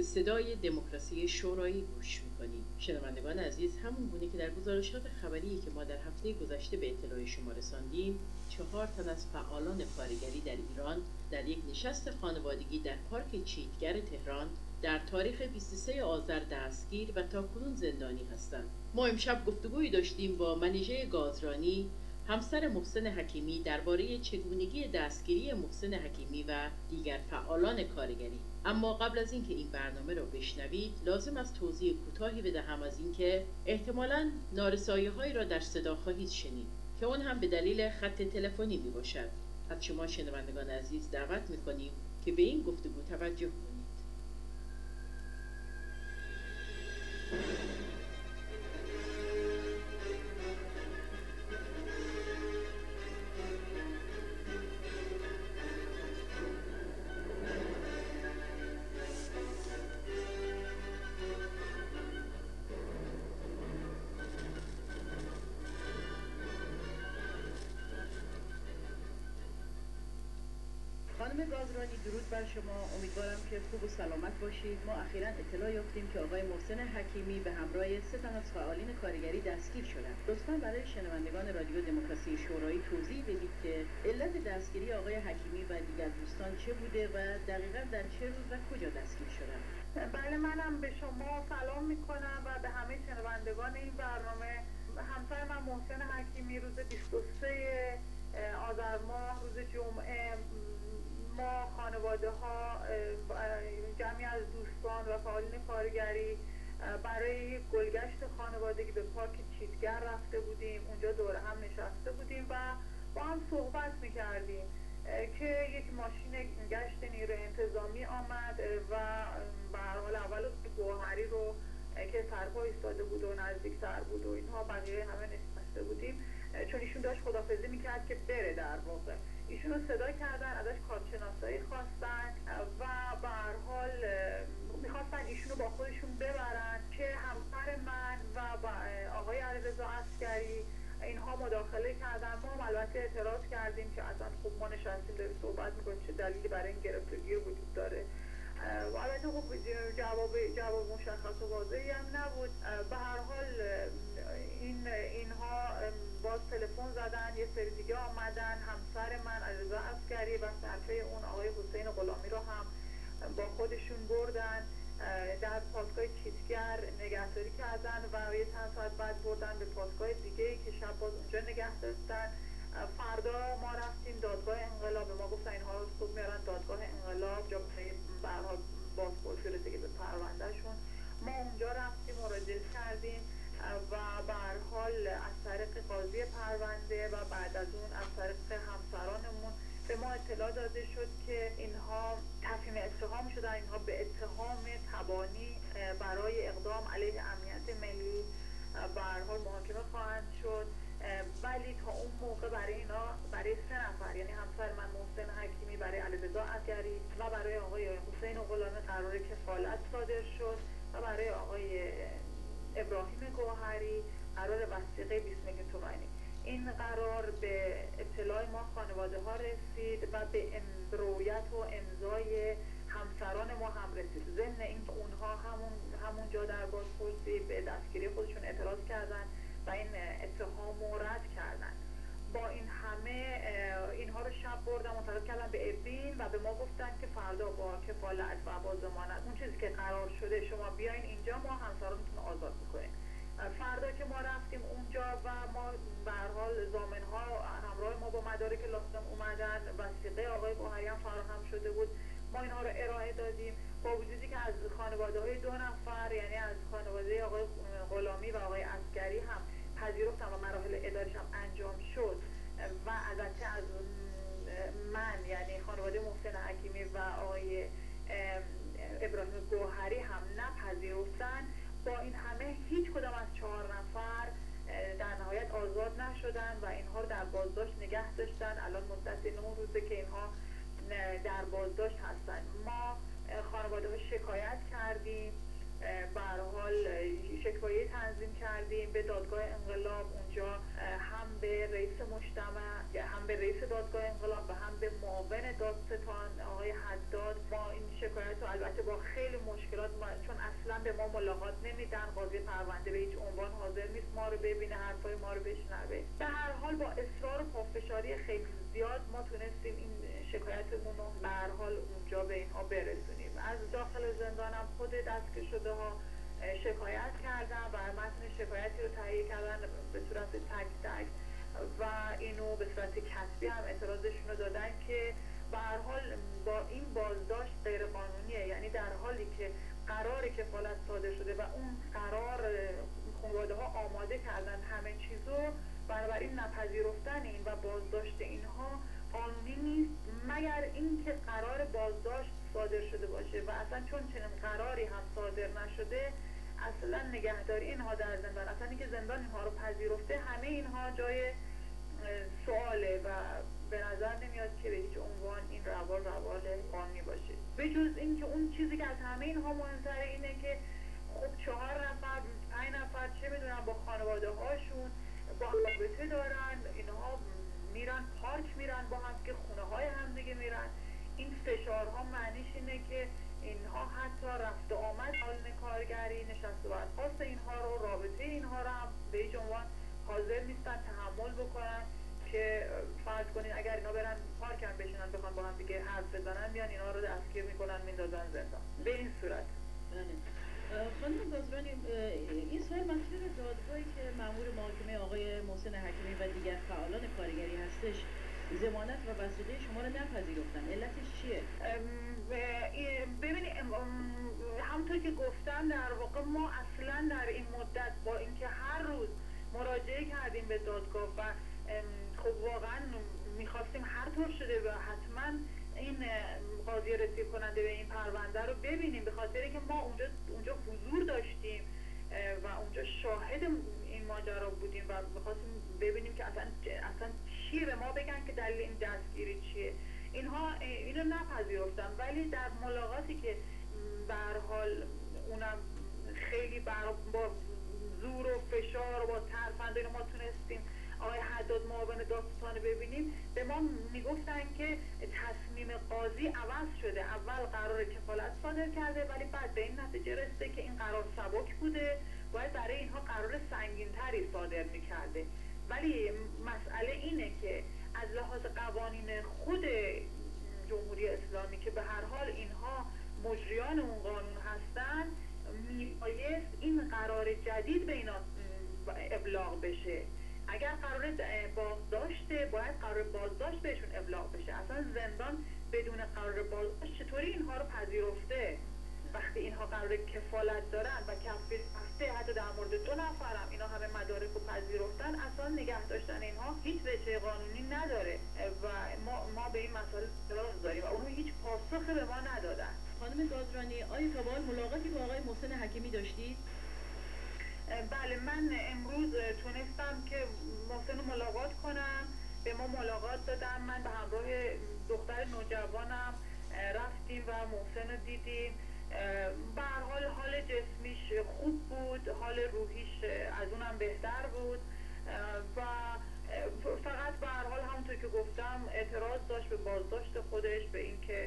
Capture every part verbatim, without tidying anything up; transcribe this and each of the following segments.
به صدای دموکراسی شورایی گوش میکنید. شنوندگان عزیز، همون گونه که در گزارشات خبری که ما در هفته گذشته به اطلاع شما رساندیم، چهار تن از فعالان کارگری در ایران در یک نشست خانوادگی در پارک چیتگر تهران در تاریخ بیست و سه آذر دستگیر و تاکنون زندانی هستند. ما امشب گفتگویی داشتیم با منیژه گازرانی، همسر محسن حکیمی، درباره چگونگی دستگیری محسن حکیمی و دیگر فعالان کارگری. اما قبل از اینکه این برنامه را بشنوید، لازم است توضیح کوتاهی بدهم از اینکه احتمالاً نارسایی‌هایی را در صدا خواهید شنید که اون هم به دلیل خط تلفنی می باشد. از شما شنوندگان عزیز دعوت می‌کنیم که به این گفتگو توجه کنید. خانم گازرانی، درود بر شما. امیدوارم که خوب و سلامت باشید. ما اخیراً اطلاع یافتیم که آقای محسن حکیمی به همراه سه تن از فعالین کارگری دستگیر شدند. لطفاً برای شنوندگان رادیو دموکراسی شورایی توضیح بدید که علت دستگیری آقای حکیمی و دیگر دوستان چه بوده و دقیقاً در چه روز و کجا دستگیر شدند. بله، منم به شما سلام میکنم و به همه شنوندگان این برنامه. همسر من محسن حکیمی روز بیست و سه آذر ماه، روز جمعه، ما خانواده ها، جمعی از دوستان و فعالین کارگری برای گلگشت خانوادگی به پارک چیتگر رفته بودیم. اونجا دور هم نشسته بودیم و با هم صحبت میکردیم که یک ماشین گشت نیروی انتظامی آمد و به هر حال اول گوهری رو که سرپا ایستاده بود و نزدیکتر بود و اینها، بقیه همه نشسته بودیم، چون ایشون داشت خداحافظی میکرد که بره. در واقع ایشون رو صدا کردن، ازش کارتشناسایی خواستن و به هر حال میخواستن ایشون رو با خودشون ببرن که همسر من و آقای علیرضا عسکری اینها مداخله کردن. ما البته اعتراض کردیم که اصلا خب ما نشستیم داریم صحبت میکنیم، چه دلیلی برای این گرفتگی وجود داره. و البته خب جواب جواب مشخص و واضحی هم نبود. به هر حال این اینها باز تلفن زدن، یه سری دیگه آمدن، همسر من علیرضا عسکری و صرفه اون آقای حسین غلامی رو هم با خودشون بردن در پاسگاه چیتگر نگهداری کردن و یه چند ساعت بعد بردن به پاسگاه دیگه که شب باز اونجا نگه داشتن. فردا ما رفتیم دادگاه انقلاب، ما گفتن اینها رو صبح میارن دادگاه انقلاب جا به هر حال بازپرسی رسیده به پروندهشون. ما اونجا رفتیم مراجعه کردیم و به هر حال از طریق قاضی پرونده و بعد از اون از طریق همسرانمون به ما اطلاع داده شد که اینها تفهیم اتهام شدن، اینها به اتهام تبانی برای اقدام علیه امنیت ملی به هر حال محاکمه خواهند شد. ولی تا اون موقع برای اینا، برای سه نفر، یعنی همسر من محسن حکیمی، برای علیرضا عسکری و برای آقای حسین غلامی قرار کفالت صادر شد و برای آقای ابراهیم گوهری قرار وثیقه بیست میلیون تومانی. این قرار به اطلاع ما خانواده ها رسید و به رویت و امضای همسران ما هم رسید. ضمن این که اونها همون همونجا در بازپرسی به دستگیری خودشون اعتراض کردن و این اتهام رو رد کردن. با این همه اینها رو شب بردن منتقل کردن به ابین و به ما گفتن که فردا با کفالت و با ضمانت اون چیزی که قرار شده شما بیاین اینجا، ما همسرانتون رو آزاد میکنیم. فردا که ما رفتیم اونجا و ما به هر حال ضامن‌ها همراه ما با مدارک لازم اومدن، وثیقه آقای گوهری هم فراهم شده بود، ما اینها رو ارائه دادیم. با وجودی که از خانواده‌های دو نفر، یعنی از خانواده آقای غلامی و آقای عسکری هم پذیرفتن و مراحل اداریش هم انجام شد و البته از من، یعنی خانواده محسن حکیمی و آقای ابراهیم گوهری هم نپذیرفتن، با این همه هیچ کدام از چهار نفر در نهایت آزاد نشدن و اینها رو در بازداشت نگه داشتن. الان مدت نه روزه که اینها در بازداشت هستن. ما خانواده ها شکایت کردیم، به هر حال شکایت تنظیم کردیم به دادگاه انقلاب. اونجا هم به رئیس مجتمع، هم به رئیس دادگاه انقلاب و هم به معاون دادستان آقای حداد ما این شکایت رو البته با خیلی مشکلات ما، چون اصلا به ما ملاقات نمیدن، قاضی پرونده به هیچ عنوان حاضر نیست ما رو ببینه، حرفای ما رو بشنوه. به هر حال با اصرار و پافشاری خیلی زیاد ما تونستیم این شکایتمون رو به هر حال اونجا به اینها برسونیم. از داخل زندانم خود دستگیر شده ها شکایت کردن و متن شکایتی رو تهیه کردن به صورت تک تک و اینو به صورت کتبی هم اعتراضشون رو دادن که به هر حال با این بازداشت غیر قانونیه، یعنی در حالی که قرار کفالت صادر شده و اون قرار خانواده ها آماده کردن همه چیزو، بنابراین نپذیرفتن این و بازداشت اینها قانونی نیست مگر اینکه قرار بازداشت صادر شده باشه و اصلا چون چنین قراری هم صادر نشده اصلا نگهداری اینها در زندان، اصلا اینکه زندان اینها رو پذیرفته، همه اینها جای سواله و به نظر نمیاد که به هیچ عنوان این روال روال قانونی باشه. به جز اینکه اون چیزی که از همه اینها مهمتره اینه که خب چهار نفر پنج نفر چه میدونم با خانواده هاشون با رابطه دارن، اینها میرن پارک میرن با هم که خونه های هم دیگه میرن. این فشارها معنیش اینه که اینها حتی رفت و آمد حالن کارگری، نشست و برخاست اینها رو، رابطه اینها رو هم به هیچ عنوان حاضر نیستن تحمل بکنن که فرض کنین اگر اینا برن پارک هم بشینن بخوان با هم دیگه حرف بزنن، میان اینا رو دستگیر میکنن میندازن زندان. به این صورت. بله. خانم گازرانی، این سوال مطرح دادگاهی که مأمور محاکمه آقای محسن حکیمی و دیگر فعالان کارگری هستش ضمانت و وثیقه شما رو نپذیرفتن، علتش چیه؟ ببینید همونطور که گفتم در واقع ما اصلا در این مدت با اینکه هر روز مراجعه کردیم به دادگاه و خب واقعا میخواستیم هر طور شده و حتما این قاضی رسید کننده به این پرونده رو ببینیم، به خاطر که ما اونجا اونجا حضور داشتیم و اونجا شاهد این ماجرا بودیم و میخواستیم ببینیم که اصلا اصلا چیه، به ما بگن که دلیل این دستگیری چیه. اینها اینو نپذیرفتن، ولی در ملاقاتی که به هر حال اونم خیلی بر با زور و فشار و با ترفند اینو ما تونستیم آقای حداد معاون دادستان ببینیم، به ما میگفتن که تصمیم قاضی عوض شده، اول قرار کفالت صادر کرده ولی بعد به این نتیجه رسیده که این قرار سبک بوده، باید برای اینها قرار سنگین‌تری صادر میکرده. ولی مسئله اینه که از لحاظ قوانین خود جمهوری اسلامی که به هر حال اینها مجریان اون قانون هستن، میبایست این قرار جدید به اینا ابلاغ بشه. اگر قرار بازداشته باید قرار بازداشت بهشون ابلاغ بشه. اصلا زندان بدون قرار بازداشت چطوری اینها رو پذیرفته وقتی اینها قرار کفالت دارن و کفیل هسته، حتی در مورد دو نفرم اینا همه مدارک رو پذیرفتن، اصلا نگه داشتن اینها هیچ وجه قانونی نداره و ما, ما به این مسئله اعتراض داریم و اونو هیچ پاسخی به ما ندادن. خانم گازرانی، آیا تا به حال ملاقاتی با آقای محسن حکیمی داشتید؟ بله، من امروز تونستم که محسن رو ملاقات کنم، به ما ملاقات دادم، من به همراه دختر نوجوانم رفتیم و محسن رو دیدیم. به هر حال حال جسمیش خوب بود، حال روحیش از اونم بهتر بود و فقط به هر حال همونطور که گفتم اعتراض داشت به بازداشت خودش، به اینکه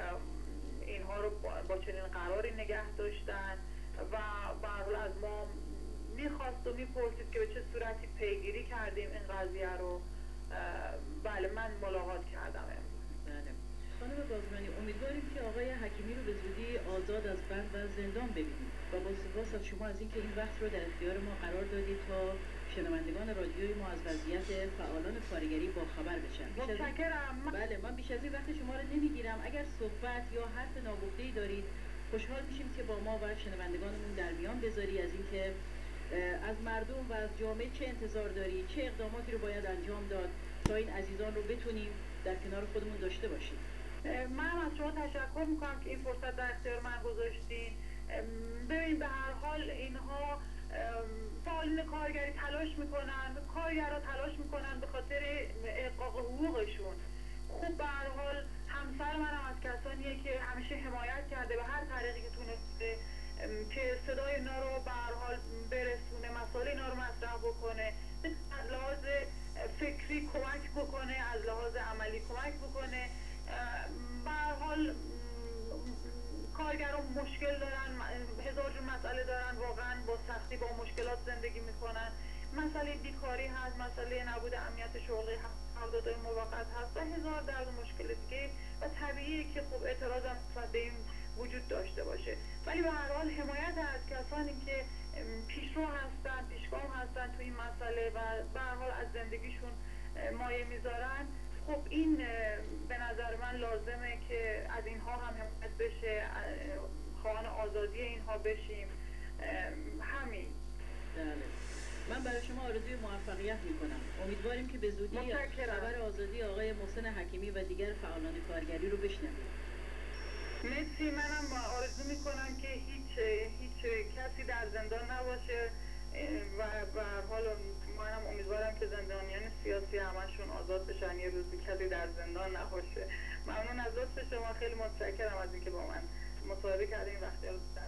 اینها رو با چنین قراری نگه داشتن و به هر حال از ما میخواست و میپرسید که به چه صورتی پیگیری کردیم این قضیه رو. بله، من ملاقات کردم امروز. بله. خانم گازرانی، امیدواریم که آقای حکیمی رو به زودی آزاد از بند و زندان ببینیم و با سپاس از شما از اینکه این وقت رو در اختیار ما قرار دادید تا شنوندگان رادیوی ما از وضعیت فعالان کارگری با خبر بشن. متشکرم. بله، من بیش از این وقت شما رو نمیگیرم. اگه صحبت یا حرف ناگفته‌ای دارید خوشحال میشیم که با ما و شنوندگانمون در میان بذاری از اینکه از مردم و از جامعه چه انتظار داری، چه اقداماتی رو باید انجام داد تا این عزیزان رو بتونیم در کنار خودمون داشته باشیم. من از شما تشکر میکنم که این فرصت در اختیار من گذاشتین. ببین به هر حال اینها فعالین کارگری تلاش میکنن، کارگرها تلاش میکنن به خاطر احقاق حقوقشون. خوب به هر حال همسر منم از کسانیه که همیشه حمایت کرده به هر طریقی که تونسته که صدای اینا رو به هر حال برسونه، مسائل اینا رو مطرح بکنه، از لحاظ فکری کمک بکنه، از لحاظ عملی کمک بکنه. به هر حال مسئله نبود امنیت شغلی قراردادهای موقت هست و هزار درد و مشکل دیگه و طبیعیه که خب اعتراض هم نسبت به این وجود داشته باشه. ولی به هر حال حمایت از کسانی که پیشرو هستن، پیشگام هستن تو این مسئله و به هر حال از زندگیشون مایه میذارن، خب این به نظر من لازمه که از اینها هم حمایت بشه، خواهان آزادی اینها بشیم. همین. بله. من برای شما آرزوی موفقیت میکنم. امیدواریم که به زودی خبر آزادی آقای محسن حکیمی و دیگر فعالان کارگری رو بشنویم. مرسی. منم آرزو میکنم که هیچ هیچ کسی در زندان نباشه و به هر حال منم امیدوارم که زندانیان سیاسی همشون آزاد بشن، یه روزی کسی در زندان نباشه. ممنون از لطف شما، خیلی متشکرم از اینکه با من مصاحبه کردین، وقتی